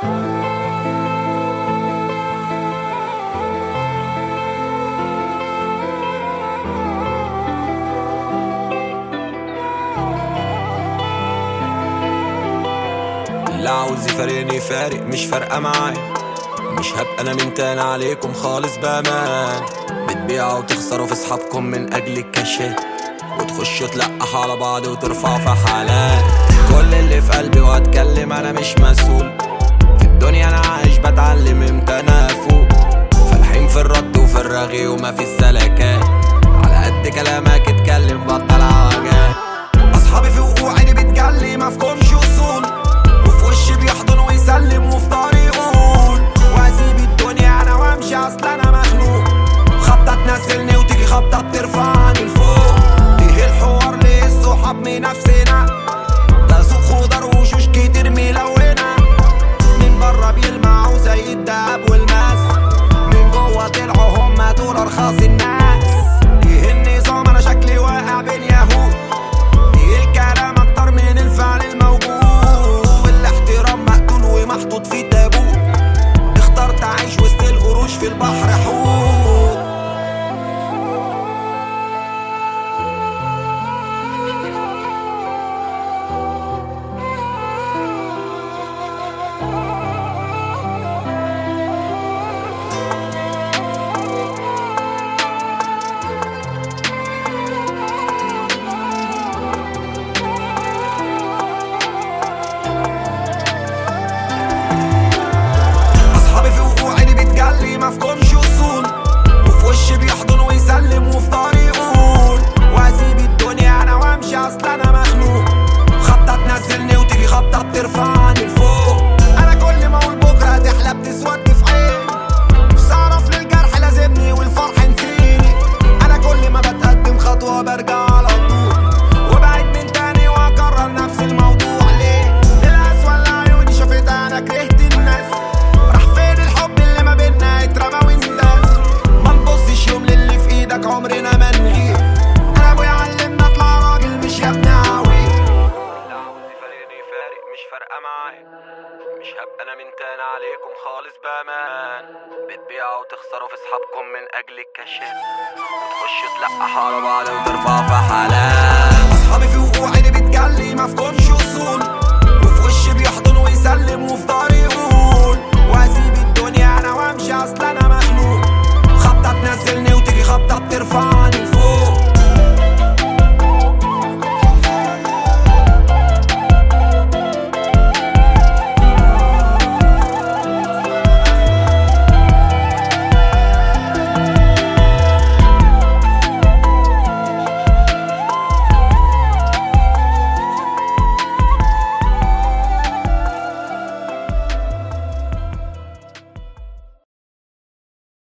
اللي عاوز يفارقني فارق، مش فارقة معايا. مش هبقى انا من تاني عليكم خالص بامان. بتبيعوا وتخسروا في اصحابكم من اجل الكاشات، وتخشوا تلقحوا على بعض وترفعوا في حالات. كل اللي في قلبي وهتكلم انا مش مسؤول. في الدنيا انا عايش بتعلم امتى انا افوق. فالحين في الرد وفي الرغي وما في السلكات. على قد كلامك اتكلم بطل عواجات. اصحابي في وقوعي بتجلي مفكمش اصول، وفي وشي بيحضن ويسلم وفي طريق يقول. واسيب الدنيا انا وامشي اصل انا مخنوق. خبطة تنزلني وتيجي خبطة ترفعني لفوق. ايه الحوار ليه الصحاب من نفسنا؟ ده سوق خضار وشوش كتير ملونة. من برا بيلمعوا زي الدهب والماس، من جوا طلعوا هما دول ارخاص الناس. ايه النظام انا شكلي واقع بين يهود. ايه الكلام اكتر من الفعل الموجود. الاحترام مقتول ومحطوط في تابوت. اخترت اعيش وسط القروش في البحر حوت. مفكمش اصول، وفي وشي بيحضن ويسلم وفي طريق يقول. واسيب الدنيا انا وامشي اصل انا مخنوق. خبطة تنزلني وتيجي خبطة ترفعني لفوق. انا كل ما اقول بكره هتحلى بتسود في عيني. نفسي اعرف للجرح لازمني والفرح نسيني. انا كل ما بتقدم خطوه برجع على طول، وبعد من تاني واكرر نفس الموضوع. ليه الاسوأ اللي عيوني شافتها انا كرهت الناس. راح فين الحب اللي ما بينا اترمى ونداس؟ ما نبصش يوم للي في ايدك عمرنا ما نغير. انا ابويا علمنا اطلع راجل مش يا ابني عويل. اللي عاوز يفارقني فارق، مش فارقة معايا. مش هبقى انا من تاني عليكم خالص بامان. بتبيعوا وتخسروا في اصحابكم من اجل الكاشات، وتخشوا تلقحوا على بعض وترفعوا في حالات. اصحابي في وقوعي بتجلي مفكمش